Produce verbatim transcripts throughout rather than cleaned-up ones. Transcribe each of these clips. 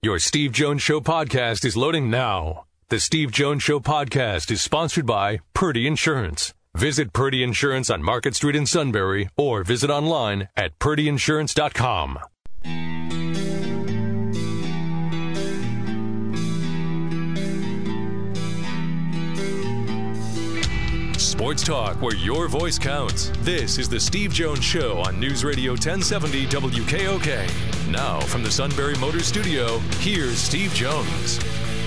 Your Steve Jones Show podcast is loading now. The Steve Jones Show podcast is sponsored by Purdy Insurance. Visit Purdy Insurance on Market Street in Sunbury or visit online at purdy insurance dot com. Sports talk where your voice counts. This is the Steve Jones Show on News Radio ten seventy W K O K. Now from the Sunbury Motors Studio, here's Steve Jones.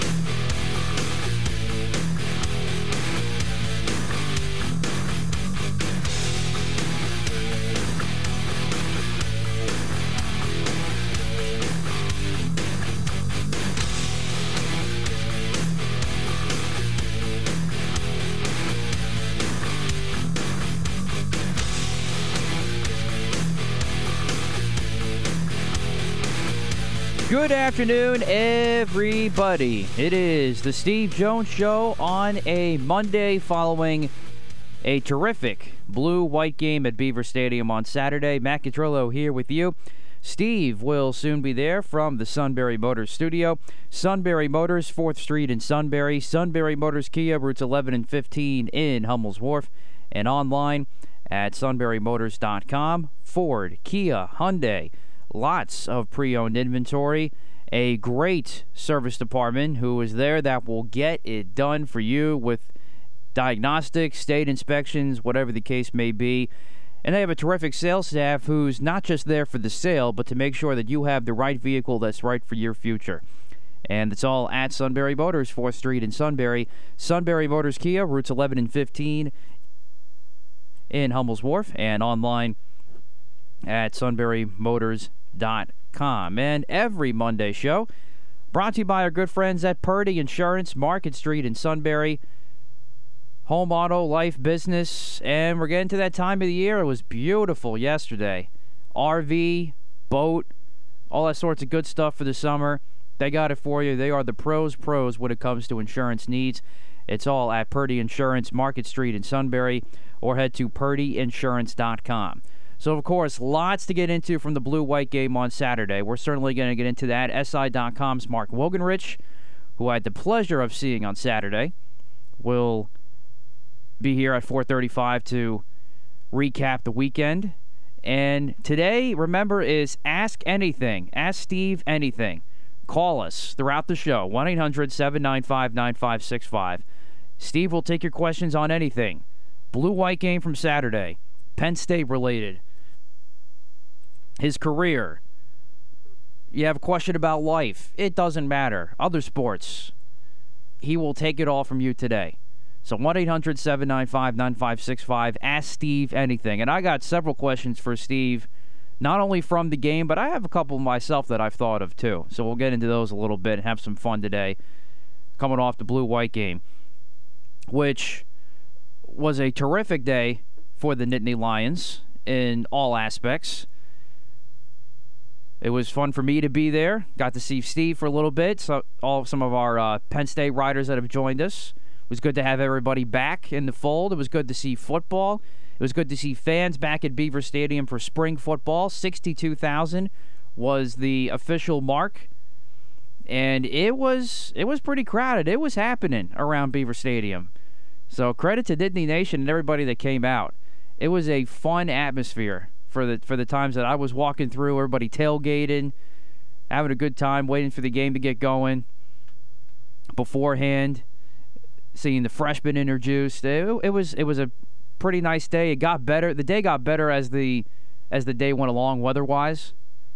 Good afternoon, everybody. It is the Steve Jones Show on a Monday following a terrific blue-white game at Beaver Stadium on Saturday. Matt Catrillo here with you. Steve will soon be there from the Sunbury Motors Studio. Sunbury Motors, fourth Street in Sunbury. Sunbury Motors Kia, routes eleven and fifteen in Hummel's Wharf. And online at sunbury motors dot com. Ford, Kia, Hyundai. Lots of pre-owned inventory, a great service department who is there that will get it done for you with diagnostics, state inspections, whatever the case may be. And they have a terrific sales staff who's not just there for the sale, but to make sure that you have the right vehicle that's right for your future. And it's all at Sunbury Motors, fourth Street in Sunbury. Sunbury Motors Kia, routes eleven and fifteen in Hummel's Wharf, and online at sunbury motors dot com. And every Monday show brought to you by our good friends at Purdy Insurance, Market Street in Sunbury. Home, auto, life, business, and we're getting to that time of the year. It was beautiful yesterday. R V, boat, all that sorts of good stuff for the summer. They got it for you. They are the pros pros when it comes to insurance needs. It's all at Purdy Insurance, Market Street in Sunbury, or head to purdy insurance dot com. So, of course, lots to get into from the blue-white game on Saturday. We're certainly going to get into that. S I dot com's Mark Wogenrich, who I had the pleasure of seeing on Saturday, will be here at four thirty-five to recap the weekend. And today, remember, is Ask Anything. Ask Steve Anything. Call us throughout the show, one eight hundred seven nine five nine five six five. Steve will take your questions on anything. Blue-white game from Saturday. Penn State related. His career. You have a question about life. It doesn't matter. Other sports. He will take it all from you today. So one eight hundred seven nine five nine five six five. Ask Steve anything. And I got several questions for Steve, not only from the game, but I have a couple myself that I've thought of too. So we'll get into those a little bit and have some fun today, coming off the blue-white game, which was a terrific day for the Nittany Lions in all aspects. It was fun for me to be there. Got to see Steve for a little bit. So all some of our uh, Penn State riders that have joined us. It was good to have everybody back in the fold. It was good to see football. It was good to see fans back at Beaver Stadium for spring football. sixty-two thousand was the official mark. And it was it was pretty crowded. It was happening around Beaver Stadium. So credit to Nittany Nation and everybody that came out. It was a fun atmosphere for the for the times that I was walking through. Everybody tailgating, having a good time, waiting for the game to get going beforehand, seeing the freshmen introduced. It, it was it was a pretty nice day. It got better. The day got better as the as the day went along, weather-wise.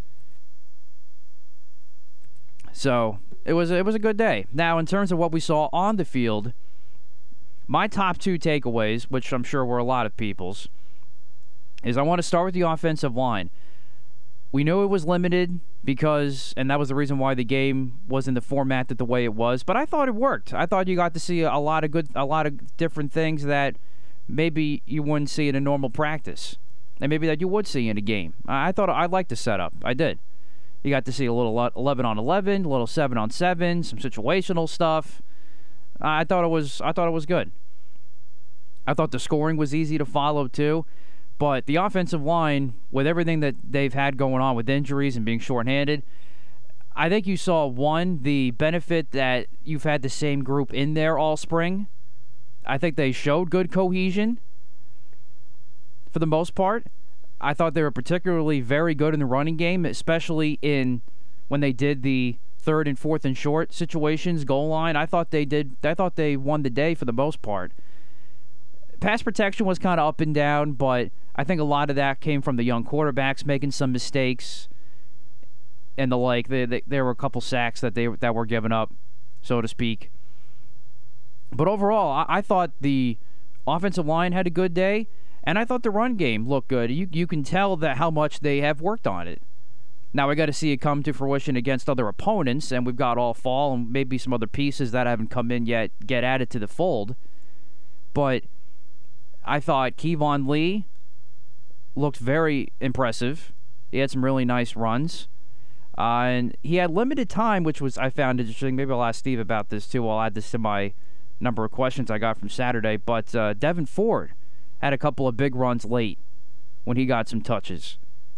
So it was it was a good day. Now, in terms of what we saw on the field, my top two takeaways, which I'm sure were a lot of people's, is I want to start with the offensive line. We knew it was limited because, and that was the reason why the game was in the format that the way it was, but I thought it worked. I thought you got to see a lot of good, a lot of different things that maybe you wouldn't see in a normal practice, and maybe that you would see in a game. I thought I liked the setup. I did. You got to see a little eleven on eleven, a little seven on seven, some situational stuff. I thought it was, I thought it was good. I thought the scoring was easy to follow too. But the offensive line, with everything that they've had going on with injuries and being shorthanded, I think you saw, one, the benefit that you've had the same group in there all spring. I think they showed good cohesion for the most part. I thought they were particularly very good in the running game, especially in when they did the third and fourth and short situations, goal line. I thought they did. I thought they won the day for the most part. Pass protection was kind of up and down, but I think a lot of that came from the young quarterbacks making some mistakes and the like. They, they, there were a couple sacks that they that were given up, so to speak. But overall, I, I thought the offensive line had a good day, and I thought the run game looked good. You you can tell that how much they have worked on it. Now we got to see it come to fruition against other opponents, and we've got all fall and maybe some other pieces that haven't come in yet get added to the fold. But I thought Kevon Lee looked very impressive. He had some really nice runs. Uh, and he had limited time, which was I found interesting. Maybe I'll ask Steve about this too. I'll add this to my number of questions I got from Saturday. But uh, Devin Ford had a couple of big runs late when he got some touches.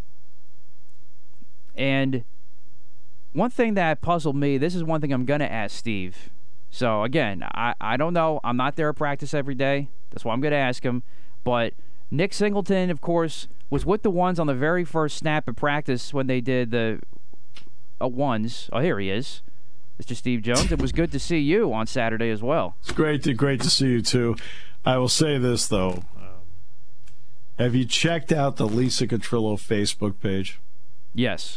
And one thing that puzzled me, this is one thing I'm going to ask Steve. So, again, I, I don't know. I'm not there at practice every day. That's why I'm going to ask him. But Nick Singleton, of course, was with the ones on the very first snap of practice when they did the uh, ones. Oh, here he is. Mister Steve Jones. It was good to see you on Saturday as well. It's great to great to see you, too. I will say this, though. Um, have you checked out the Lisa Catrillo Facebook page? Yes.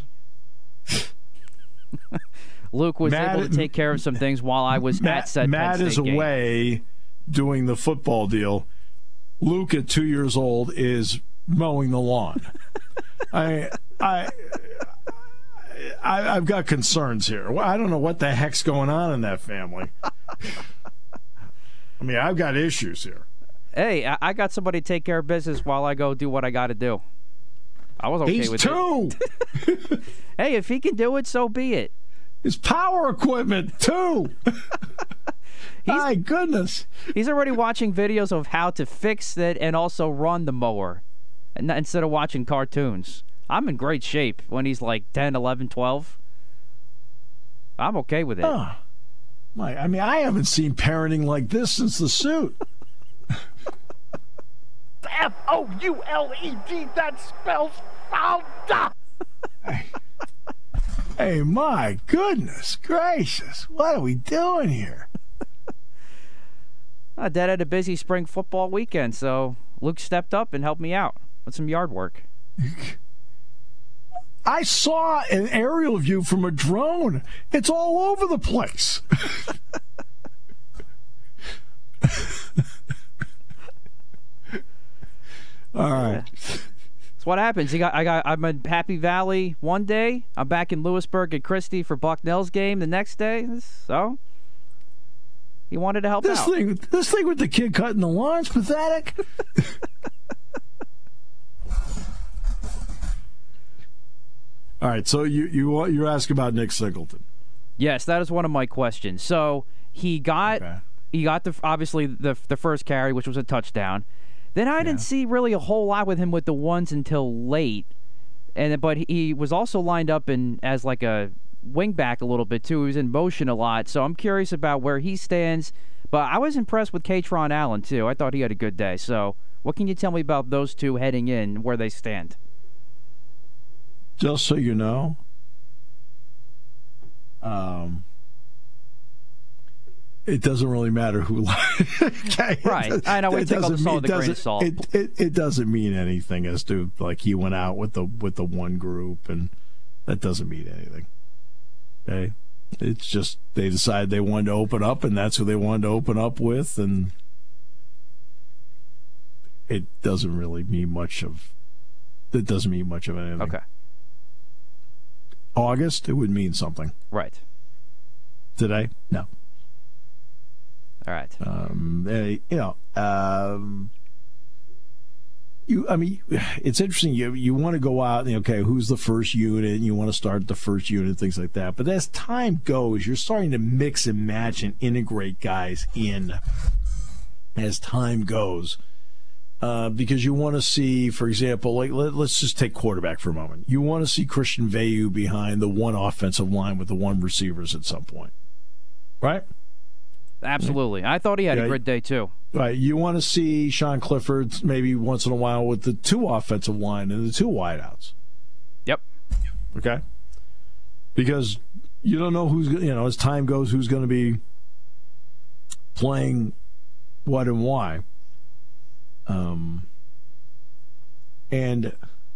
Luke was Matt, able to take care of some things while I was Matt, at said Matt Penn State is game. away doing the football deal. Luke, at two years old, is mowing the lawn. I, I, I, I've got concerns here. I don't know what the heck's going on in that family. I mean, I've got issues here. Hey, I, I got somebody to take care of business while I go do what I got to do. I was okay He's with two. it. Hey, if he can do it, so be it. His power equipment, too. My goodness. He's already watching videos of how to fix it and also run the mower and instead of watching cartoons. I'm in great shape when he's like ten, eleven, twelve. I'm okay with it. Oh, my, I mean, I haven't seen parenting like this since The Suit. F O U L E D, that spells founder. Hey. Hey, my goodness gracious. What are we doing here? Uh, Dad had a busy spring football weekend, so Luke stepped up and helped me out with some yard work. I saw an aerial view from a drone. It's all over the place. All right. That's what happens. You got, I got, I'm in Happy Valley one day. I'm back in Lewisburg at Christie for Bucknell's game the next day. So he wanted to help This out. thing, this thing with the kid cutting the lawn's pathetic. All right, so you you you ask about Nick Singleton. Yes, that is one of my questions. So he got Okay. he got the obviously the the first carry, which was a touchdown. Then I didn't Yeah. see really a whole lot with him with the ones until late, and but he was also lined up in as like a wingback a little bit too. He was in motion a lot, so I'm curious about where he stands. But I was impressed with Katron Allen too. I thought he had a good day. So what can you tell me about those two heading in, where they stand? Just so you know, um, it doesn't really matter who. Okay? Right. I know we It take all the doesn't salt mean- with a grain of doesn't- salt. It, it it doesn't mean anything as to like he went out with the with the one group, and that doesn't mean anything. Okay, it's just they decided they wanted to open up, and that's who they wanted to open up with, and it doesn't really mean much of. It doesn't mean much of anything. Okay. August, it would mean something. Right. Today, no. All right. Um, they, you know, um, you. I mean, it's interesting. You you want to go out and okay, who's the first unit? And you want to start the first unit, things like that. But as time goes, you're starting to mix and match and integrate guys in. As time goes, uh, because you want to see, for example, like let, let's just take quarterback for a moment. You want to see Christian Veilleux behind the one offensive line with the one receivers at some point, right? Absolutely. I thought he had yeah, a good day too. Right. You want to see Sean Clifford maybe once in a while with the two offensive line and the two wideouts. Yep. Okay. Because you don't know who's, you know, as time goes, who's going to be playing what and why. Um, and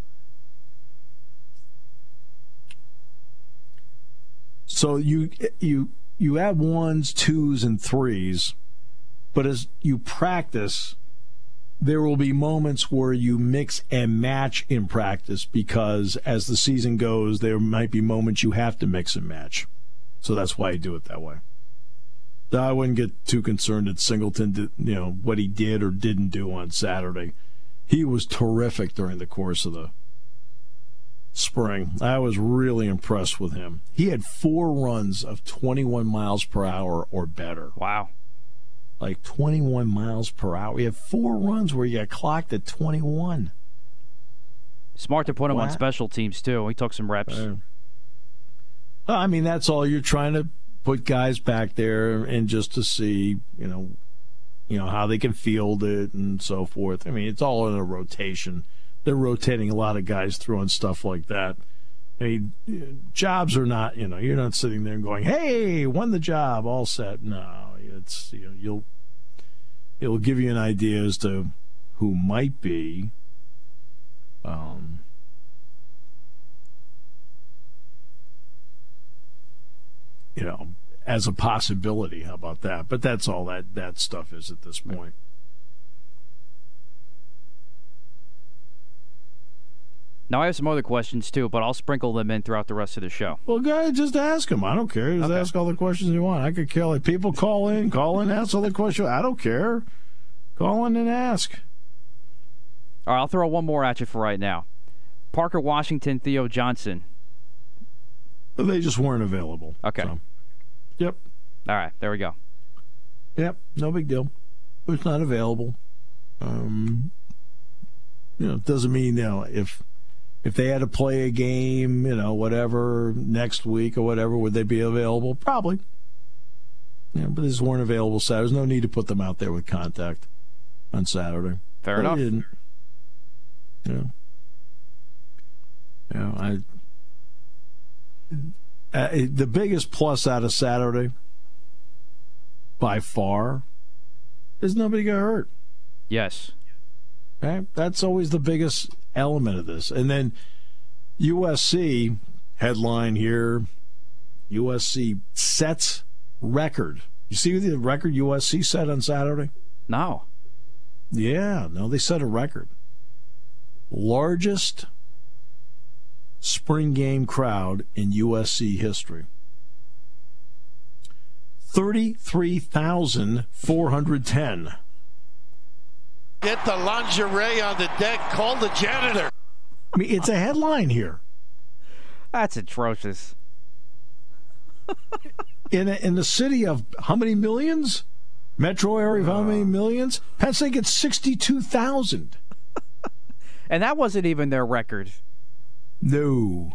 so you you you have ones, twos, and threes, but as you practice, there will be moments where you mix and match in practice because as the season goes, there might be moments you have to mix and match. So that's why you do it that way. I wouldn't get too concerned at Singleton, did, you know, what he did or didn't do on Saturday. He was terrific during the course of the spring. I was really impressed with him. He had four runs of twenty-one miles per hour or better. Wow. Like twenty-one miles per hour. He had four runs where he got clocked at twenty-one. Smart to put him wow. on special teams, too. He took some reps. Uh, I mean, that's all you're trying to put guys back there and just to see, you know, you know how they can field it and so forth. I mean, it's all in a rotation. They're rotating a lot of guys through and stuff like that. I mean, jobs are not, you know, you're not sitting there and going, "Hey, won the job, all set." No, it's, you know, you'll it'll give you an idea as to who might be. Um. You know, as a possibility. How about that? But that's all that, that stuff is at this point. Now, I have some other questions, too, but I'll sprinkle them in throughout the rest of the show. Well, go ahead, just ask them. I don't care. Just okay. Ask all the questions you want. I could care. Like, people call in, call in, ask all the questions. I don't care. Call in and ask. All right, I'll throw one more at you for right now. Parker Washington, Theo Johnson. They just weren't available. Okay. So. Yep. All right. There we go. Yep. No big deal. It's not available. Um, you know, it doesn't mean, you know, if if they had to play a game, you know, whatever, next week or whatever, would they be available? Probably. Yeah, but they just weren't available Saturday. There's no need to put them out there with contact on Saturday. Fair but enough. They didn't. You know, you know, I. Uh, the biggest plus out of Saturday, by far, is nobody got hurt. Yes. Okay? That's always the biggest element of this. And then U S C, headline here, U S C sets record. You see the record U S C set on Saturday? No. Yeah, no, they set a record. Largest spring game crowd in U S C history. thirty-three thousand four hundred ten. Get the lingerie on the deck. Call the janitor. I mean, it's a headline here. That's atrocious. in a, in the city of how many millions? Metro area of how many millions? Penn State gets sixty-two thousand. And that wasn't even their record. No.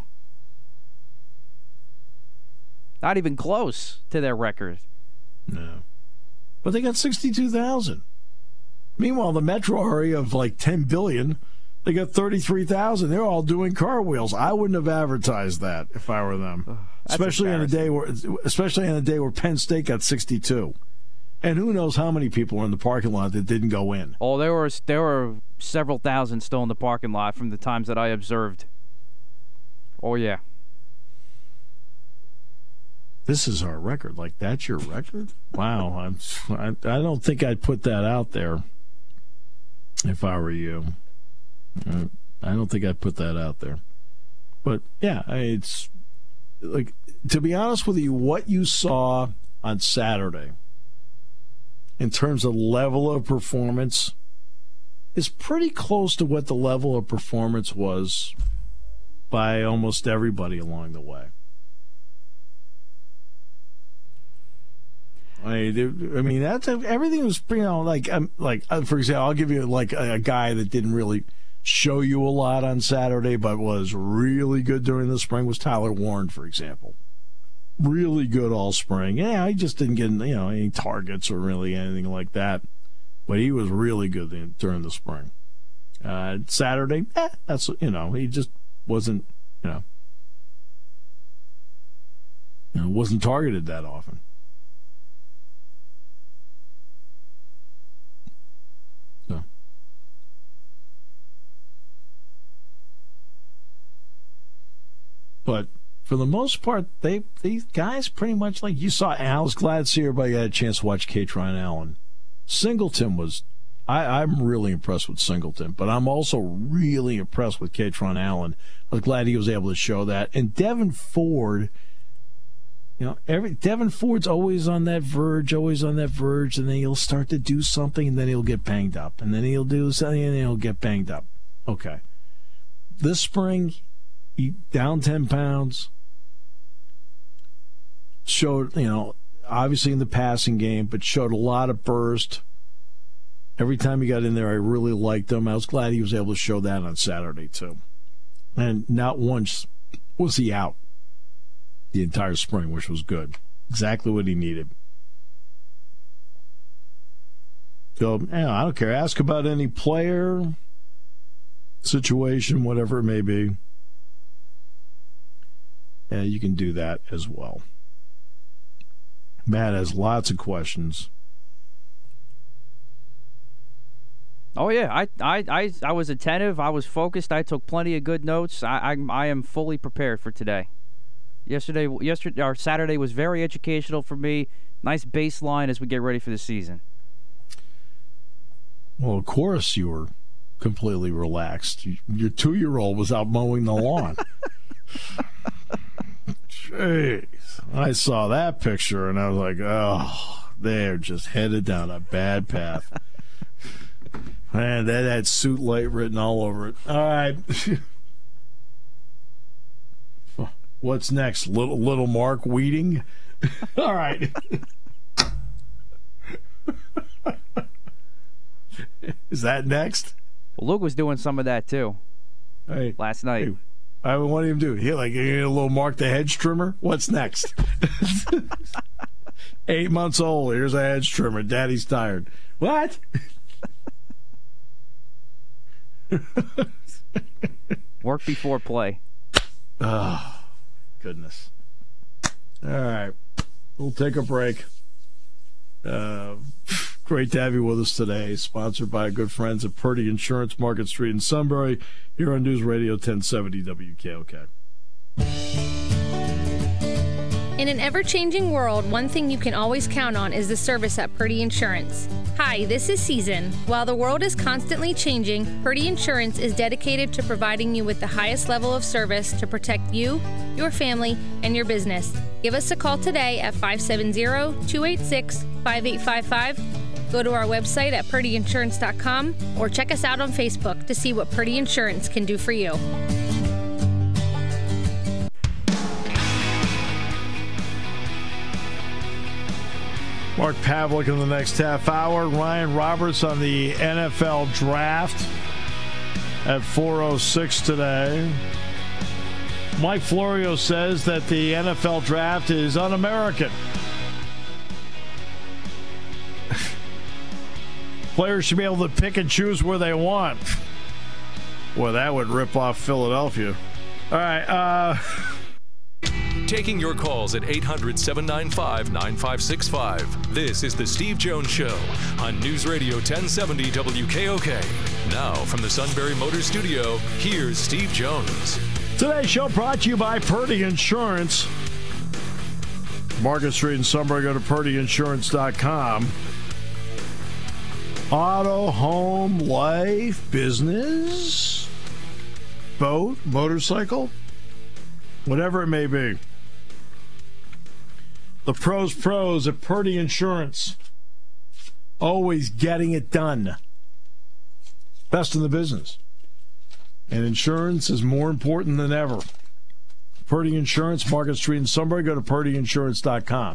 Not even close to their record. No. But they got sixty-two thousand. Meanwhile, the metro area of like ten billion, they got thirty-three thousand. They're all doing cartwheels. I wouldn't have advertised that if I were them. Ugh, especially on a day where especially on a day where Penn State got sixty-two. And who knows how many people were in the parking lot that didn't go in. Oh, there were there were several thousand still in the parking lot from the times that I observed. Oh, yeah. This is our record. Like, that's your record? Wow. I'm, I, I don't think I'd put that out there if I were you. I don't think I'd put that out there. But, yeah, it's like, to be honest with you, what you saw on Saturday in terms of level of performance is pretty close to what the level of performance was by almost everybody along the way. I mean, I mean that's everything was, you know, like um, like uh, for example, I'll give you like a, a guy that didn't really show you a lot on Saturday, but was really good during the spring was Tyler Warren, for example. Really good all spring. Yeah, he just didn't get, you know, any targets or really anything like that, but he was really good in, during the spring. Uh, Saturday, eh, that's, you know, he just wasn't, you know, you know, wasn't targeted that often. So. But for the most part, they these guys pretty much, like you saw. I was glad to see everybody got a chance to watch Kaytron Allen. Singleton was, I, I'm really impressed with Singleton, but I'm also really impressed with Kaytron Allen. I was glad he was able to show that. And Devin Ford, you know, every Devin Ford's always on that verge, always on that verge, and then he'll start to do something, and then he'll get banged up, and then he'll do something, and then he'll get banged up. Okay. This spring, he down ten pounds, showed, you know, obviously in the passing game, but showed a lot of burst. Every time he got in there, I really liked him. I was glad he was able to show that on Saturday, too. And not once was he out the entire spring, which was good. Exactly what he needed. So, yeah, I don't care. Ask about any player, situation, whatever it may be. Yeah, you can do that as well. Matt has lots of questions. Oh yeah, I, I, I, I was attentive. I was focused. I took plenty of good notes. I, I, I am fully prepared for today. Yesterday, yesterday, or Saturday was very educational for me. Nice baseline as we get ready for the season. Well, of course you were completely relaxed. Your two-year-old was out mowing the lawn. Jeez. I saw that picture, and I was like, oh, they're just headed down a bad path. Man, that had suit light written all over it. All right. What's next? Little little Mark Weeding? All right. Is that next? Well, Luke was doing some of that, too, hey, last night. Hey, I what do you do? He like a little Mark the hedge trimmer? What's next? Eight months old. Here's a hedge trimmer. Daddy's tired. What? Work before play. Oh, goodness. All right. We'll take a break. Uh, great to have you with us today. Sponsored by good friends at Purdy Insurance, Market Street in Sunbury, here on News Radio ten seventy W K O K. In an ever-changing world, one thing you can always count on is the service at Purdy Insurance. Hi, this is Season. While the world is constantly changing, Purdy Insurance is dedicated to providing you with the highest level of service to protect you, your family, and your business. Give us a call today at five seven zero, two eight six, five eight five five. Go to our website at purdy insurance dot com or check us out on Facebook to see what Purdy Insurance can do for you. Mark Pavlik in the next half hour. Ryan Roberts on the N F L draft at four oh six today. Mike Florio says that the N F L draft is un-American. Players should be able to pick and choose where they want. Well, that would rip off Philadelphia. All right, uh... Taking your calls at eight hundred, seven nine five, nine five six five. This is The Steve Jones Show on News Radio ten seventy W K O K. Now, from the Sunbury Motor Studio, here's Steve Jones. Today's show brought to you by Purdy Insurance. Market Street in Sunbury. Go to purdy insurance dot com. Auto, home, life, business, boat, motorcycle, whatever it may be. The pros pros at Purdy Insurance. Always getting it done. Best in the business. And insurance is more important than ever. Purdy Insurance, Market Street in Sunbury. Go to purdy insurance dot com.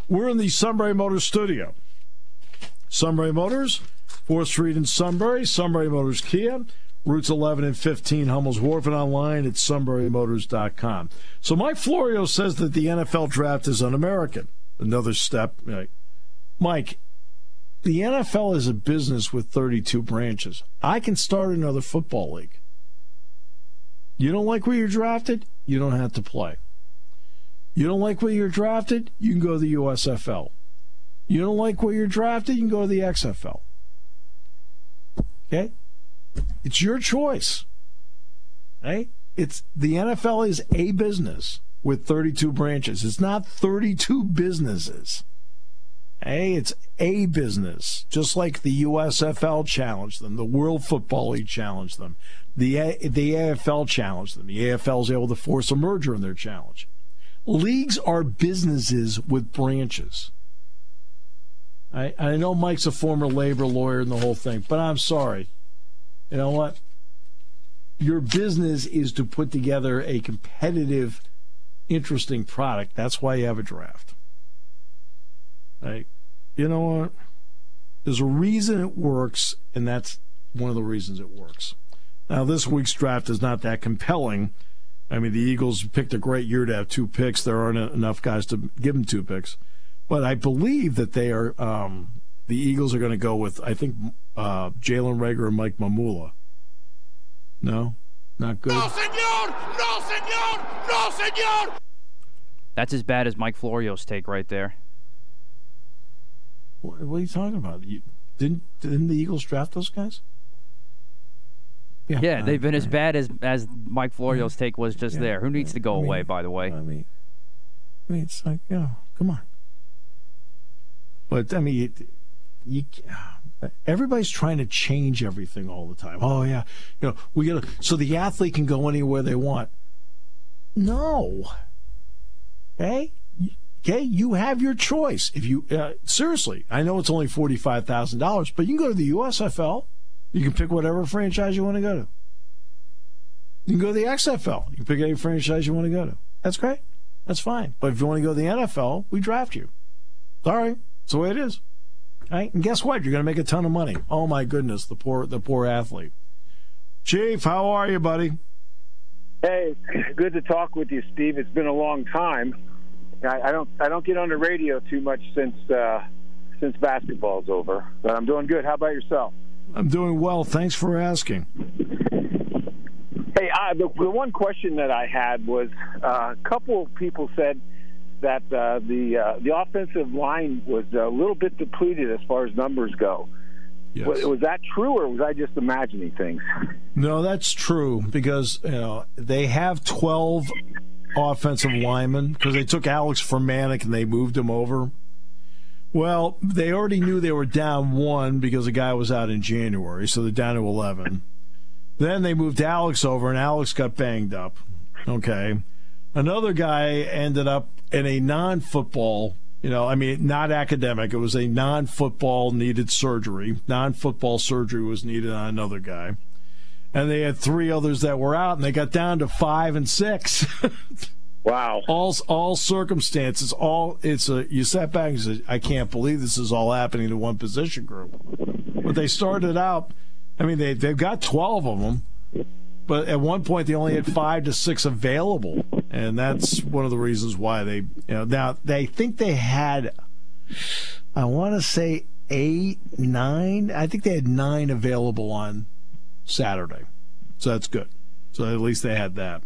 We're in the Sunbury Motors studio. Sunbury Motors, fourth Street in Sunbury, Sunbury Motors Kia, routes eleven and fifteen, Hummel's Wharf, and online at sunbury motors dot com. So Mike Florio says that the N F L draft is un-American. Another step. Mike, the N F L is a business with thirty-two branches. I can start another football league. You don't like where you're drafted? You don't have to play. You don't like where you're drafted? You can go to the U S F L. You don't like where you're drafted? You can go to the X F L. Okay? It's your choice. Right? It's the N F L is a business with thirty-two branches. It's not thirty-two businesses. Hey, it's a business. Just like the U S F L challenged them, the World Football League challenged them, the a- the A F L challenged them. The A F L is able to force a merger in their challenge. Leagues are businesses with branches. I, I know Mike's a former labor lawyer and the whole thing, but I'm sorry. You know what? Your business is to put together a competitive, interesting product. That's why you have a draft. Right? You know what? There's a reason it works, and that's one of the reasons it works. Now, this week's draft is not that compelling. I mean, the Eagles picked a great year to have two picks. There aren't enough guys to give them two picks. But I believe that they are, um, the Eagles are going to go with, I think, uh, Jalen Reagor and Mike Mamula. No? Not good? No, senor! No, senor! No, senor! That's as bad as Mike Florio's take right there. What, what are you talking about? You, didn't didn't the Eagles draft those guys? Yeah, yeah they've been uh, as bad as, as Mike Florio's take was just yeah, there. Who needs to go I mean, away, by the way? I mean, I mean, it's like, you know, come on. But, I mean, you, you, everybody's trying to change everything all the time. Oh, yeah, you know, we gotta, so the athlete can go anywhere they want. No. Okay? Okay, you have your choice. If you uh, seriously, I know it's only forty-five thousand dollars, but you can go to the U S F L. You can pick whatever franchise you want to go to. You can go to the X F L. You can pick any franchise you want to go to. That's great. That's fine. But if you want to go to the N F L, we draft you. Sorry, it's the way it is. All right? And guess what? You're going to make a ton of money. Oh my goodness, the poor, the poor athlete. Chief, how are you, buddy? Hey, good to talk with you, Steve. It's been a long time. I, I don't I don't get on the radio too much since uh, since basketball's over, but I'm doing good. How about yourself? I'm doing well. Thanks for asking. Hey, I, the, the one question that I had was uh, a couple of people said that uh, the uh, the offensive line was a little bit depleted as far as numbers go. Yes. Was, was that true, or was I just imagining things? No, that's true because you know they have twelve offensive linemen because they took Alex Fermanic and they moved him over. Well, they already knew they were down one because the guy was out in January, so they're down to eleven. Then they moved Alex over, and Alex got banged up. Okay. Another guy ended up in a non-football, you know, I mean, not academic. It was a non-football needed surgery. Non-football surgery was needed on another guy. And they had three others that were out, and they got down to five and six. Wow. All all circumstances, all it's a you sat back and said, I can't believe this is all happening to one position group. But they started out, I mean, they, they've got twelve of them, but at one point they only had five to six available. And that's one of the reasons why they, you know, now they think they had, I want to say eight, nine. I think they had nine available on Saturday. So that's good. So at least they had that.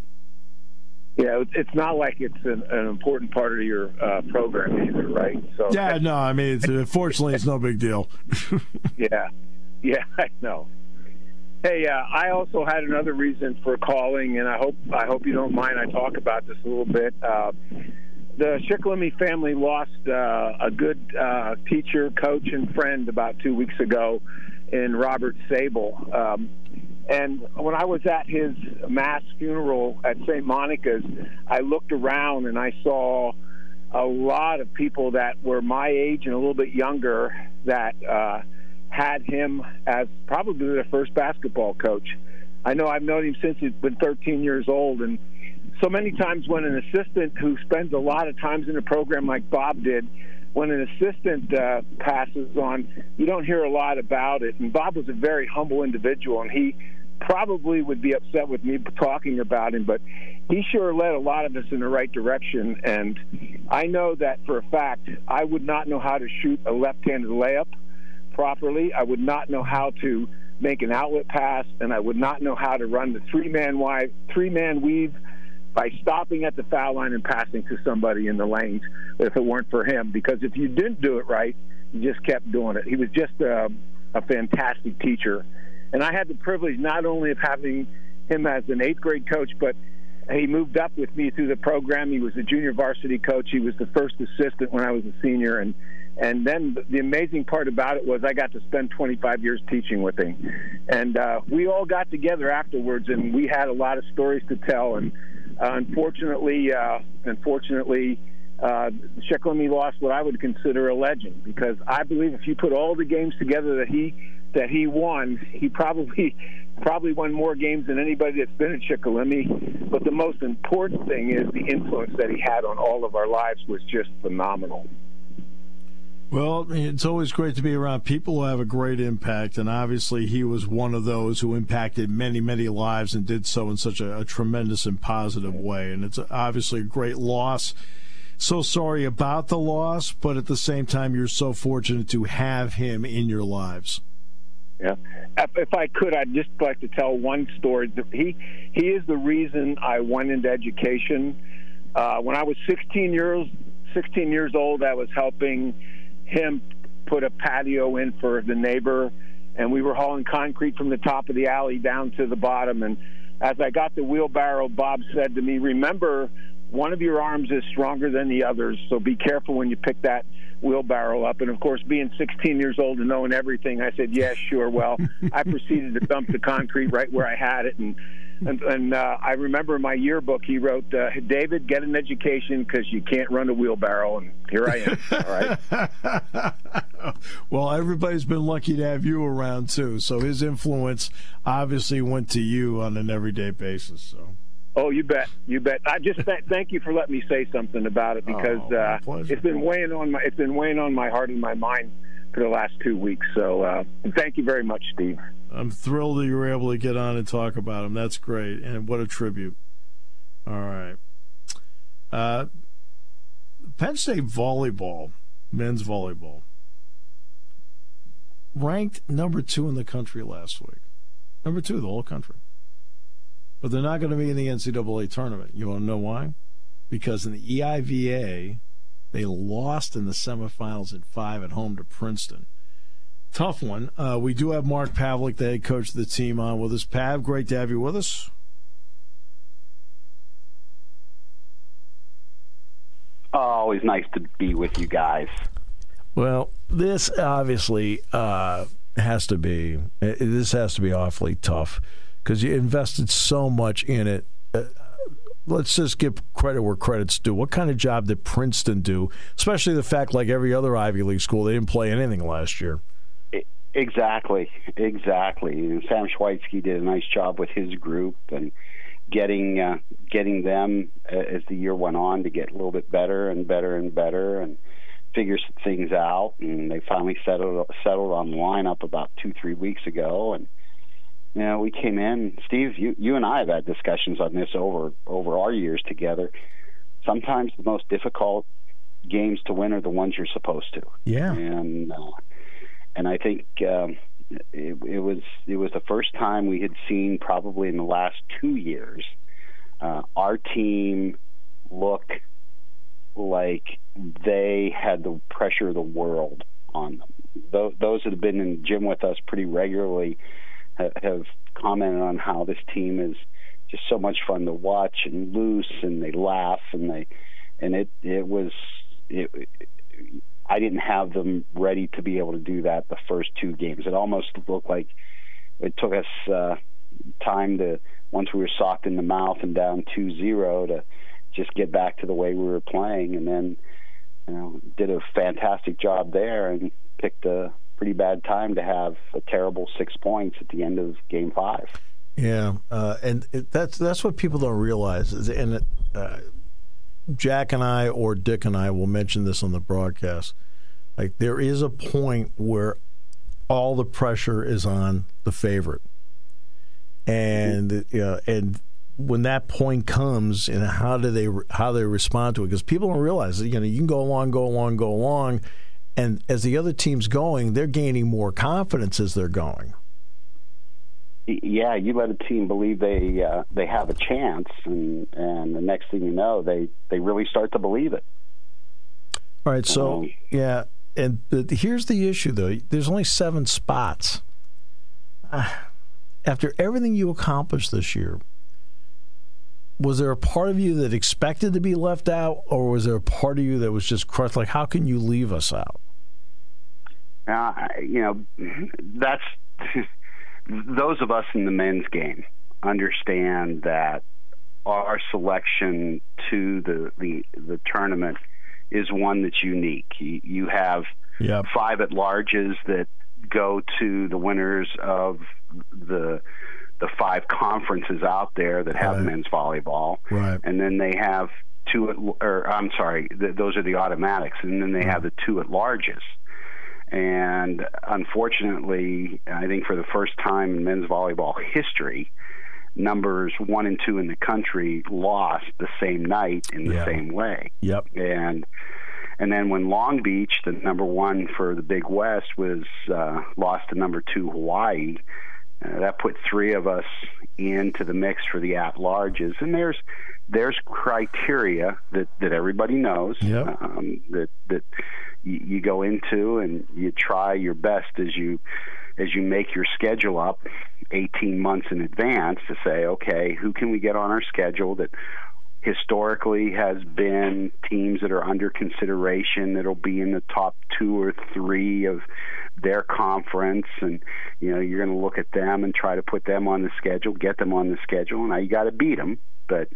Yeah, it's not like it's an, an important part of your uh, program either, right? So yeah, no, I mean, it's, fortunately, it's no big deal. yeah, yeah, I know. Hey, uh, I also had another reason for calling, and I hope I hope you don't mind I talk about this a little bit. Uh, the Shikellamy family lost uh, a good uh, teacher, coach, and friend about two weeks ago in Robert Sable. Um, And when I was at his mass funeral at Saint Monica's, I looked around and I saw a lot of people that were my age and a little bit younger that uh, had him as probably their first basketball coach. I know I've known him since he's been thirteen years old, and so many times when an assistant who spends a lot of times in a program like Bob did when an assistant uh, passes on, you don't hear a lot about it. And Bob was a very humble individual, and he probably would be upset with me talking about him, but he sure led a lot of us in the right direction. And I know that for a fact, I would not know how to shoot a left-handed layup properly. I would not know how to make an outlet pass, and I would not know how to run the three-man wide, three-man weave by stopping at the foul line and passing to somebody in the lanes if it weren't for him. Because if you didn't do it right, you just kept doing it. He was just a, a fantastic teacher. And I had the privilege not only of having him as an eighth-grade coach, but he moved up with me through the program. He was a junior varsity coach. He was the first assistant when I was a senior. And and then the amazing part about it was I got to spend twenty-five years teaching with him. And uh, we all got together afterwards, and we had a lot of stories to tell. And uh, unfortunately, uh, unfortunately, uh, Shikellamy lost what I would consider a legend, because I believe if you put all the games together that he that he won, he probably probably won more games than anybody that's been at Shikellamy. But the most important thing is the influence that he had on all of our lives was just phenomenal. Well, it's always great to be around people who have a great impact, and obviously he was one of those who impacted many, many lives and did so in such a, a tremendous and positive way. And it's obviously a great loss. So sorry about the loss, but at the same time, you're so fortunate to have him in your lives. Yeah, if I could, I'd just like to tell one story. He he is the reason I went into education. Uh, when I was sixteen years sixteen years old, I was helping him put a patio in for the neighbor, and we were hauling concrete from the top of the alley down to the bottom. And as I got the wheelbarrow, Bob said to me, "Remember, one of your arms is stronger than the others, so be careful when you pick that wheelbarrow up." And of course, being sixteen years old and knowing everything, I said, "Yes, yeah, sure." Well, I proceeded to dump the concrete right where I had it, and and, and uh, I remember in my yearbook he wrote, uh, "David, get an education because you can't run a wheelbarrow." And here I am. All right. Well, everybody's been lucky to have you around too, so his influence obviously went to you on an everyday basis. So. Oh, you bet, you bet. I just th- thank you for letting me say something about it, because oh, uh, it's been weighing on my it's been weighing on my heart and my mind for the last two weeks. So, uh, thank you very much, Steve. I'm thrilled that you were able to get on and talk about him. That's great, and what a tribute. All right, uh, Penn State volleyball, men's volleyball, ranked number two in the country last week. Number two, the whole country. But they're not going to be in the N C double A tournament. You want to know why? Because in the E I V A, they lost in the semifinals in five at home to Princeton. Tough one. Uh, we do have Mark Pavlik, the head coach of the team, on with us. Pav, great to have you with us. Oh, always nice to be with you guys. Well, this obviously uh, has to be, this has to be awfully tough, because you invested so much in it. Uh, let's just give credit where credit's due. What kind of job did Princeton do, especially the fact, like every other Ivy League school, they didn't play anything last year? Exactly, exactly. And Sam Schweitzky did a nice job with his group and getting uh, getting them, uh, as the year went on, to get a little bit better and better and better and figure some things out. And they finally settled settled on the lineup about two, three weeks ago. And you know, we came in, Steve, you, you and I have had discussions on this over, over our years together. Sometimes the most difficult games to win are the ones you're supposed to. Yeah. And uh, and I think um, it, it was it was the first time we had seen, probably in the last two years, uh, our team look like they had the pressure of the world on them. Those, those that have been in the gym with us pretty regularly have commented on how this team is just so much fun to watch and loose, and they laugh, and they and it it was it, I didn't have them ready to be able to do that the first two games. It almost looked like it took us uh, time to, once we were socked in the mouth and down two zero, to just get back to the way we were playing, and then you know did a fantastic job there and picked a pretty bad time to have a terrible six points at the end of game five. Yeah, uh, and it, that's that's what people don't realize. Is, and it, uh, Jack and I or Dick and I will mention this on the broadcast. Like, there is a point where all the pressure is on the favorite. And, you know, and when that point comes, and how do they how they respond to it? Because people don't realize that, you know, you can go along, go along, go along, and as the other team's going, they're gaining more confidence as they're going. Yeah, you let a team believe they uh, they have a chance, and, and the next thing you know, they, they really start to believe it. All right, so, um, yeah, and the, here's the issue, though. There's only seven spots. Uh, after everything you accomplished this year, was there a part of you that expected to be left out, or was there a part of you that was just crushed? Like, how can you leave us out? Uh, you know, that's... Those of us in the men's game understand that our selection to the, the, the tournament is one that's unique. You, you have yep. five at-larges that go to the winners of the the five conferences out there that have right. men's volleyball, right. and then they have two. At, or I'm sorry, th- those are the automatics, and then they right. have the two at-larges. And unfortunately, I think for the first time in men's volleyball history, numbers one and two in the country lost the same night in the yeah. same way. Yep. And and then when Long Beach, the number one for the Big West, was uh, lost to number two Hawaii, uh, that put three of us into the mix for the at-larges. And there's there's criteria that, that everybody knows yep. um, that that. you go into, and you try your best as you as you make your schedule up eighteen months in advance to say, okay, who can we get on our schedule that historically has been teams that are under consideration that'll be in the top two or three of their conference, and you know you're going to look at them and try to put them on the schedule, get them on the schedule. Now you got to beat them, but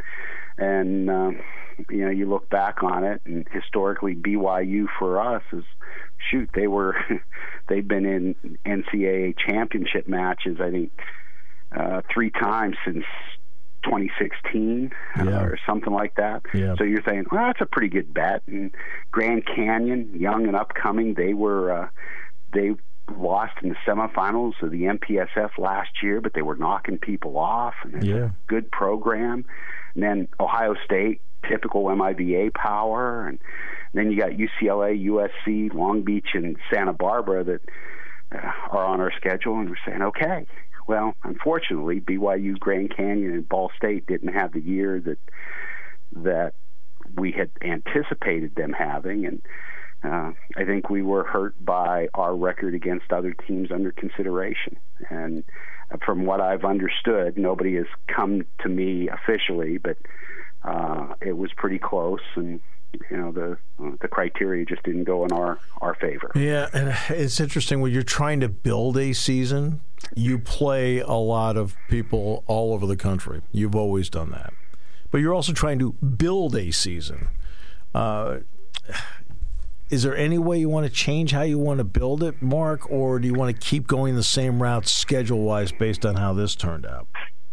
and um, you know, you look back on it, and historically B Y U for us is, shoot, they were, they've been in N C double A championship matches, I think, uh, three times since twenty sixteen yeah. uh, or something like that. Yeah. So you're saying, well, that's a pretty good bet. And Grand Canyon, young and upcoming, they were, uh, they lost in the semifinals of the M P S F last year, but they were knocking people off, and it's yeah. a good program. And then Ohio State, typical M I V A power, and then you got U C L A, U S C, Long Beach, and Santa Barbara that uh, are on our schedule, and we're saying, okay, well, unfortunately, B Y U, Grand Canyon, and Ball State didn't have the year that that we had anticipated them having, and uh, I think we were hurt by our record against other teams under consideration. And from what I've understood, nobody has come to me officially, but uh, it was pretty close, and you know the uh, the criteria just didn't go in our, our favor. Yeah, and it's interesting when you're trying to build a season, you play a lot of people all over the country. You've always done that, but you're also trying to build a season. Uh, is there any way you want to change how you want to build it, Mark, or do you want to keep going the same route schedule-wise based on how this turned out?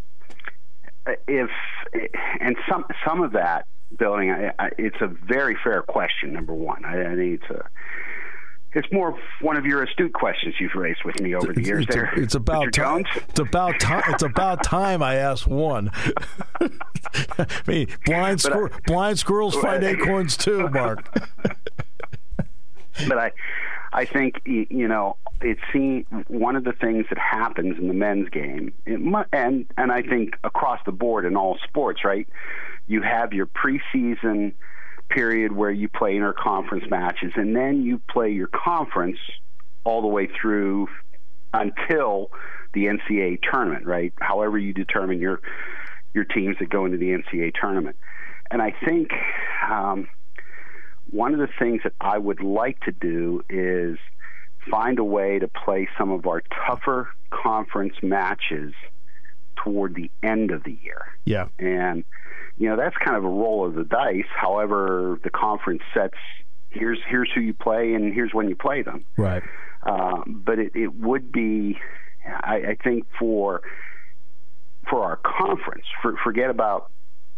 If and some some of that building, I, I, it's a very fair question. Number one, I, I think it's a it's more one of your astute questions you've raised with me over the years. It's, there, a, it's about time. It's about time. It's about time I asked one. I mean, blind squir- I, blind squirrels find acorns too, Mark. But I, I think you know it's seen one of the things that happens in the men's game, and and I think across the board in all sports, right? You have your preseason period where you play interconference matches, and then you play your conference all the way through until the N C double A tournament, right? However you determine your your teams that go into the N C double A tournament. And I think um, one of the things that I would like to do is find a way to play some of our tougher conference matches toward the end of the year. Yeah. And, you know, that's kind of a roll of the dice. However, the conference sets, here's here's who you play and here's when you play them. Right. Uh, but it, it would be, I, I think, for for our conference, for, forget about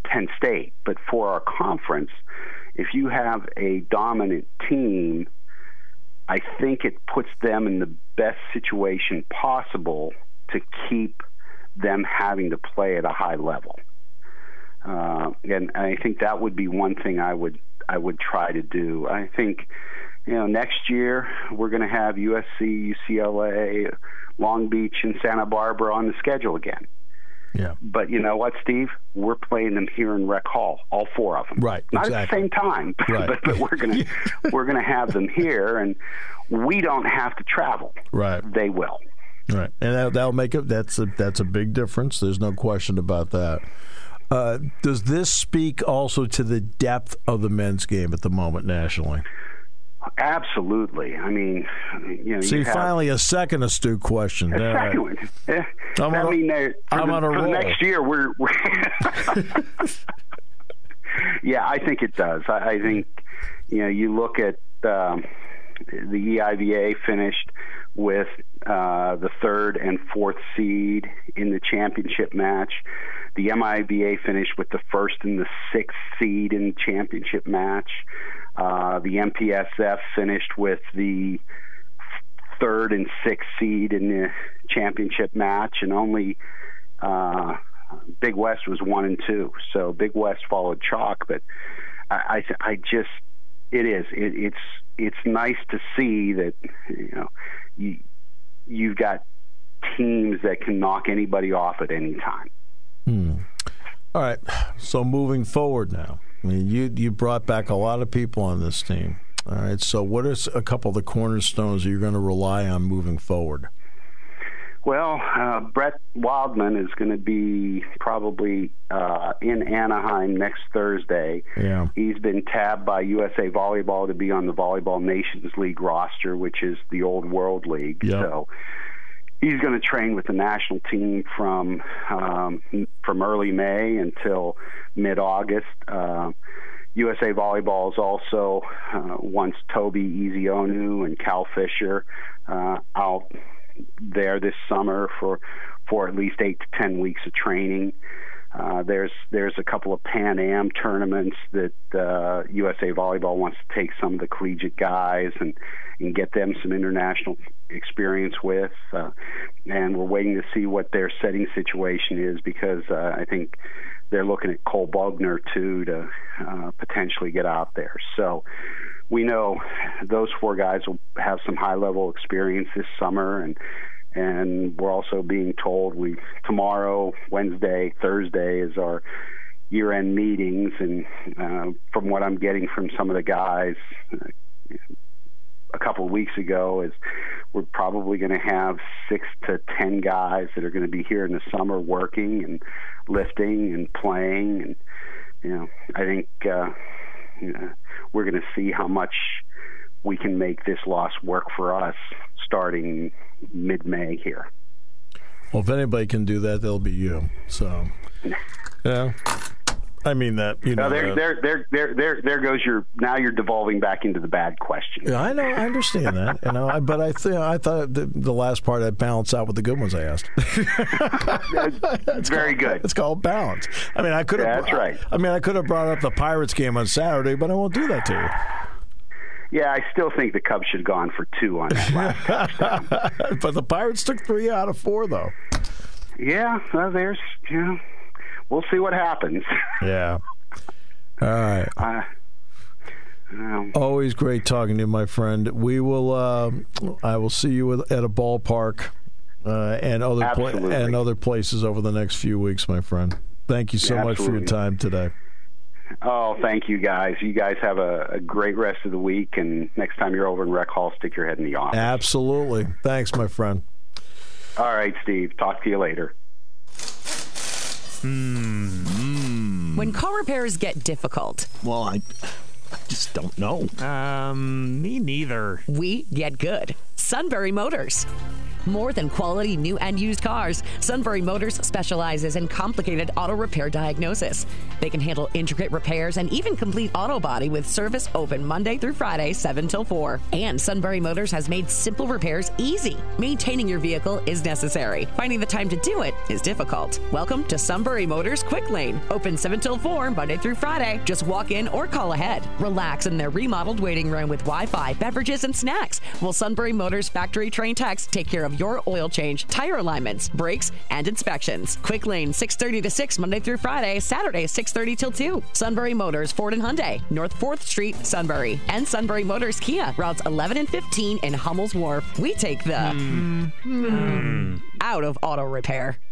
Penn State. But for our conference, if you have a dominant team, I think it puts them in the best situation possible to keep them having to play at a high level. Uh, and I think that would be one thing I would I would try to do. I think, you know, next year we're going to have U S C, U C L A, Long Beach, and Santa Barbara on the schedule again. Yeah. But you know what, Steve? We're playing them here in Rec Hall, all four of them. Right. Not exactly. at the same time, Right. but but we're gonna we're gonna have them here, and we don't have to travel. Right. They will. Right, and that, that'll make it. That's a that's a big difference. There's no question about that. Uh, does this speak also to the depth of the men's game at the moment nationally? Absolutely. I mean, you know, see, you have, finally a second astute question. A All right. second one. Yeah. I'm I on a- mean, uh, for I'm the, on a for the roll. next year, we're. we're yeah, I think it does. I, I think, you know, you look at um, the E I V A finished with uh, the third and fourth seed in the championship match. The M I V A finished with the first and the sixth seed in the championship match. Uh, the M P S F finished with the third and sixth seed in the championship match, and only uh, Big West was one and two. So Big West followed chalk, but I, I, I just it is it, it's it's nice to see that, you know, you you've got teams that can knock anybody off at any time. Hmm. All right. So moving forward now, I mean, you you brought back a lot of people on this team. All right. So what are a couple of the cornerstones that you're going to rely on moving forward? Well, uh, Brett Wildman is going to be probably uh, in Anaheim next Thursday. Yeah. He's been tabbed by U S A Volleyball to be on the Volleyball Nations League roster, which is the old World League. Yep. So he's going to train with the national team from um, from early May until mid-August. Uh, U S A Volleyball is also uh, wants Toby Ezeonu and Cal Fisher uh, out there this summer for for at least eight to ten weeks of training. Uh, there's there's a couple of Pan Am tournaments that uh, U S A Volleyball wants to take some of the collegiate guys and, and get them some international experience with. Uh, and we're waiting to see what their setting situation is, because uh, I think they're looking at Cole Bugner too to uh, potentially get out there. So we know those four guys will have some high-level experience this summer, and and we're also being told we tomorrow, Wednesday, Thursday is our year-end meetings, and uh, from what I'm getting from some of the guys uh, a couple of weeks ago is we're probably going to have six to ten guys that are going to be here in the summer working and lifting and playing, and you know, I think uh, you know, we're going to see how much we can make this loss work for us starting mid-May here. Well, if anybody can do that, they'll be you. So, yeah. I mean that, you know. Now there, there, there, there, there, there goes your. Now you're devolving back into the bad question. Yeah, I know, I understand that, you know. I, but I think I thought the, the last part I'd balance out with the good ones I asked. That's very called, good. It's called balance. I mean, I could have. Yeah, that's right. I, I mean, I could have brought up the Pirates game on Saturday, but I won't do that to you. Yeah, I still think the Cubs should have gone for two on that last touchdown. But the Pirates took three out of four, though. Yeah, well, there's, you know, we'll see what happens. Yeah. All right. Uh, um, Always great talking to you, my friend. We will. Uh, I will see you at a ballpark uh, and other pla- and other places over the next few weeks, my friend. Thank you so yeah, much for your time today. Oh, thank you, guys. You guys have a, a great rest of the week, and next time you're over in Rec Hall, stick your head in the office. Absolutely. Thanks, my friend. All right, Steve. Talk to you later. Hmm. When car repairs get difficult. Well, I, I just don't know. Um, me neither. We get good. Sunbury Motors. more than quality new and used cars. Sunbury Motors specializes in complicated auto repair diagnosis. They can handle intricate repairs and even complete auto body with service open Monday through Friday, seven till four. And Sunbury Motors has made simple repairs easy. Maintaining your vehicle is necessary. Finding the time to do it is difficult. Welcome to Sunbury Motors Quick Lane. Open seven till four, Monday through Friday. Just walk in or call ahead. Relax in their remodeled waiting room with Wi-Fi, beverages, and snacks. While Sunbury Motors factory trained techs take care of your oil change, tire alignments, brakes, and inspections. Quick Lane, six thirty to six, Monday through Friday. Saturday, six thirty till two. Sunbury Motors, Ford and Hyundai, North fourth Street, Sunbury. And Sunbury Motors Kia, routes eleven and fifteen in Hummel's Wharf. We take the mm. Mm. out of auto repair.